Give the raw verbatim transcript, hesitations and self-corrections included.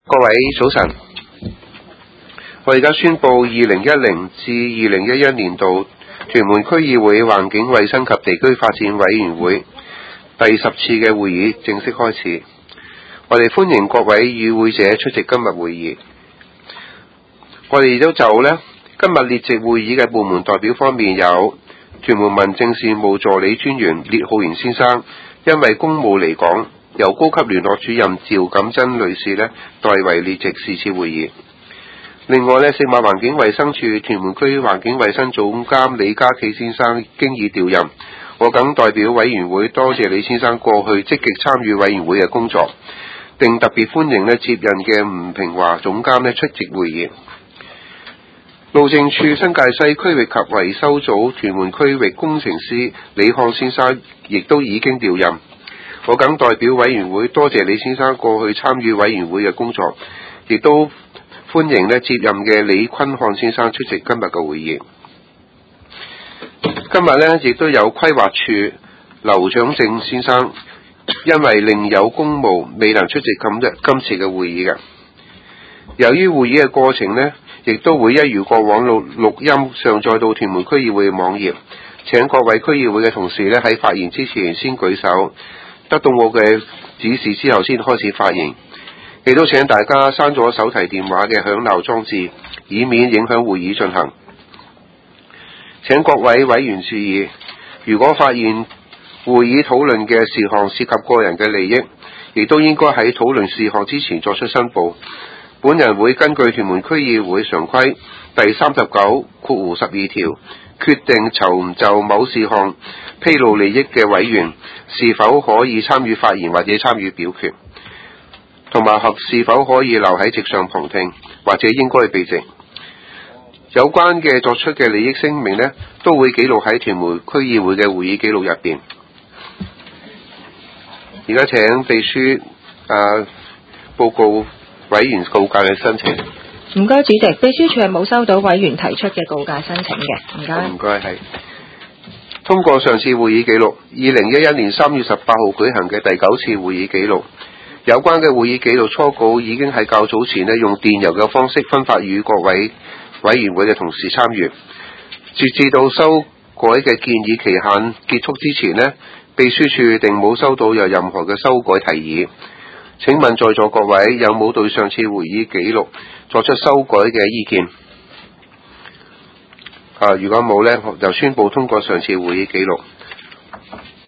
各位早晨，我而家宣布二零一零至二零一一年度屯門區議會環境衛生及地區發展委員會第十次嘅會議正式開始。我哋歡迎各位與會者出席今日會議。我哋亦都就呢今日列席會議嘅部門代表方面有屯門民政事務助理專員列浩然先生，因為公務離港，由高級聯絡主任趙錦珍女士呢代為列席是次會議。另外呢，食物環境衛生署屯門區環境衛生總監李家企先生經已調任，我謹代表委員會多謝李先生過去積極參與委員會嘅工作，並特別歡迎呢接任嘅吳平華總監呢出席會議。路政署新界西區域及維修組屯門區域工程師李漢先生亦都已經調任，我謹代表委員會多謝李先生過去參與委員會嘅工作，亦都歡迎呢接任嘅李坤漢先生出席今日嘅會議。今日呢亦都有規劃處劉長正先生，因為另有公務未能出席今日今次嘅會議嘅。由於會議嘅過程呢亦都會一如過往錄錄音上載到屯門區議會嘅網頁，請各位區議會嘅同事呢喺發言之前先舉手，得到我嘅指示之後先開始發言。亦都請大家刪咗手提電話嘅響鬧裝置，以免影響會議進行。請各位委員注意，如果發現會議討論嘅事項涉及個人嘅利益，亦都應該喺討論事項之前作出申報。本人會根據屯門區議會常規第三十九括十二條，決定就唔就某事項披露利益嘅委員是否可以參與發言或者參與表決，同埋合是否可以留喺席上旁聽，或者應該避席。有關嘅作出嘅利益聲明呢，都會記錄喺屯門區議會嘅會議記錄入邊。而家請秘書啊報告委員告誡嘅申請。 唔該，主席，秘書處係冇收到委員提出嘅告誡申請嘅。唔該。 唔該，係通過上次會議記錄，二零一一年三月十八號舉行嘅第九次會議記錄。有關嘅會議記錄初稿已經喺較早前呢用電郵嘅方式分發予各位委員會嘅同事參閱。截至到修改嘅建議期限結束之前呢，秘書處定冇收到有任何嘅修改提議。請問在座各位有冇對上次會議記錄作出修改嘅意見？啊，如果冇呢，就宣布通過上次會議記錄。